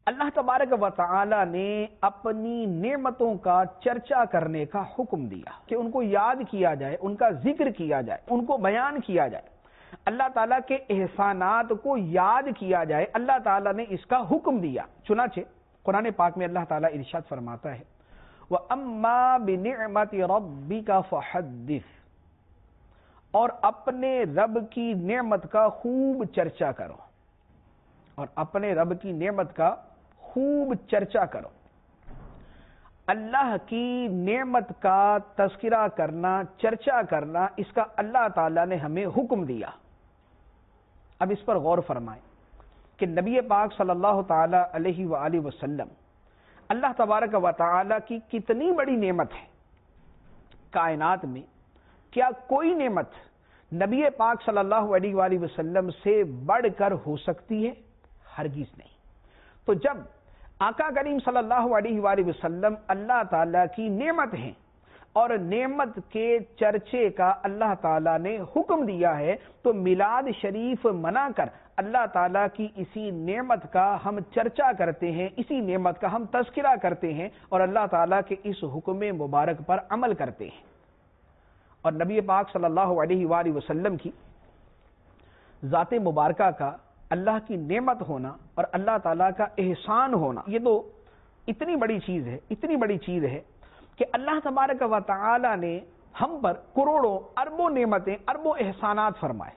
اللہ تبارک و تعالی نے اپنی نعمتوں کا چرچا کرنے کا حکم دیا کہ ان کو یاد کیا جائے، ان کا ذکر کیا جائے، ان کو بیان کیا جائے، اللہ تعالیٰ کے احسانات کو یاد کیا جائے۔ اللہ تعالیٰ نے اس کا حکم دیا۔ چنانچہ قرآن پاک میں اللہ تعالیٰ ارشاد فرماتا ہے وَأَمَّا بِنِعْمَةِ رَبِّكَ فَحَدِّثْ، اور اپنے رب کی نعمت کا خوب چرچا کرو، اور اپنے رب کی نعمت کا خوب چرچا کرو۔ اللہ کی نعمت کا تذکرہ کرنا، چرچا کرنا، اس کا اللہ تعالیٰ نے ہمیں حکم دیا۔ اب اس پر غور فرمائیں کہ نبی پاک صلی اللہ تعالی علیہ وآلہ وسلم اللہ تبارک و تعالی کی کتنی بڑی نعمت ہے۔ کائنات میں کیا کوئی نعمت نبی پاک صلی اللہ علیہ وآلہ وسلم سے بڑھ کر ہو سکتی ہے؟ ہرگز نہیں۔ تو جب آقا کریم صلی اللہ علیہ وآلہ وسلم اللہ تعالیٰ کی نعمت ہیں اور نعمت کے چرچے کا اللہ تعالیٰ نے حکم دیا ہے، تو میلاد شریف منا کر اللہ تعالیٰ کی اسی نعمت کا ہم چرچا کرتے ہیں، اسی نعمت کا ہم تذکرہ کرتے ہیں اور اللہ تعالیٰ کے اس حکم مبارک پر عمل کرتے ہیں۔ اور نبی پاک صلی اللہ علیہ وآلہ وسلم کی ذات مبارکہ کا اللہ کی نعمت ہونا اور اللہ تعالیٰ کا احسان ہونا، یہ تو اتنی بڑی چیز ہے، اتنی بڑی چیز ہے کہ اللہ تبارک و تعالی نے ہم پر کروڑوں اربوں نعمتیں، اربوں احسانات فرمائے،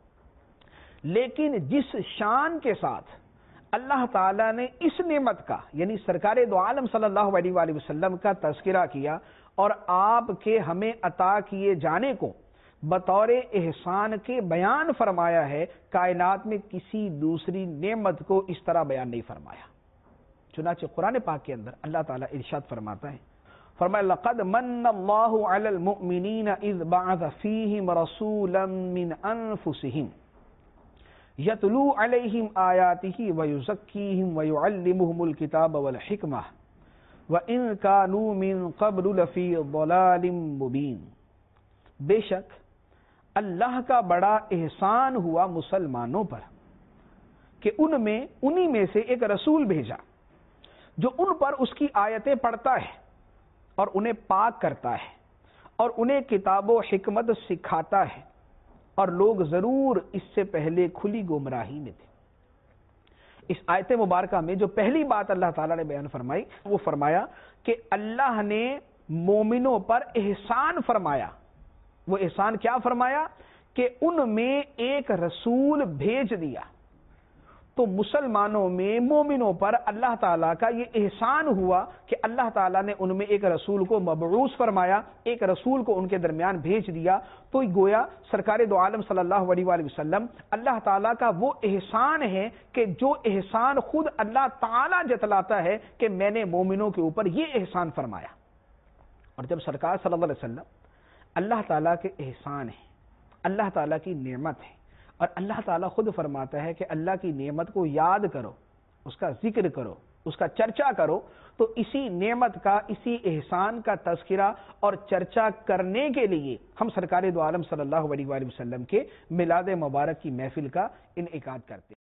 لیکن جس شان کے ساتھ اللہ تعالیٰ نے اس نعمت کا یعنی سرکار دو عالم صلی اللہ علیہ وآلہ وسلم کا تذکرہ کیا اور آپ کے ہمیں عطا کیے جانے کو بطور احسان کے بیان فرمایا ہے، کائنات میں کسی دوسری نعمت کو اس طرح بیان نہیں فرمایا۔ چنانچہ قرآن پاک کے اندر اللہ تعالیٰ ارشاد فرماتا ہے، فرمایا لَقَدْ مَنَّ اللَّهُ عَلَى الْمُؤْمِنِينَ إِذْ بَعَثَ فِيهِمْ رَسُولًا مِّنْ أَنفُسِهِمْ يَتْلُو عَلَيْهِمْ آيَاتِهِ وَيُزَكِّيهِمْ وَيُعَلِّمُهُمُ الْكِتَابَ وَالْحِكْمَةَ وَإِنْ كَانُوا مِنْ قَبْلُ لَفِي ضَلَالٍ مُبِينٍ، بے شک اللہ کا بڑا احسان ہوا مسلمانوں پر کہ انہی میں سے ایک رسول بھیجا جو ان پر اس کی آیتیں پڑھتا ہے اور انہیں پاک کرتا ہے اور انہیں کتاب و حکمت سکھاتا ہے، اور لوگ ضرور اس سے پہلے کھلی گمراہی میں تھے۔ اس آیت مبارکہ میں جو پہلی بات اللہ تعالیٰ نے بیان فرمائی وہ فرمایا کہ اللہ نے مومنوں پر احسان فرمایا۔ وہ احسان کیا فرمایا کہ ان میں ایک رسول بھیج دیا۔ تو مسلمانوں میں مومنوں پر اللہ تعالیٰ کا یہ احسان ہوا کہ اللہ تعالیٰ نے ان میں ایک رسول کو مبعوث فرمایا، ایک رسول کو ان کے درمیان بھیج دیا۔ تو گویا سرکار دو عالم صلی اللہ علیہ وآلہ وسلم اللہ تعالیٰ کا وہ احسان ہے کہ جو احسان خود اللہ تعالیٰ جتلاتا ہے کہ میں نے مومنوں کے اوپر یہ احسان فرمایا۔ اور جب سرکار صلی اللہ علیہ وسلم اللہ تعالیٰ کے احسان ہے، اللہ تعالیٰ کی نعمت ہے، اور اللہ تعالیٰ خود فرماتا ہے کہ اللہ کی نعمت کو یاد کرو، اس کا ذکر کرو، اس کا چرچا کرو، تو اسی نعمت کا، اسی احسان کا تذکرہ اور چرچا کرنے کے لیے ہم سرکار دو عالم صلی اللہ علیہ وآلہ وسلم کے میلاد مبارک کی محفل کا انعقاد کرتے ہیں۔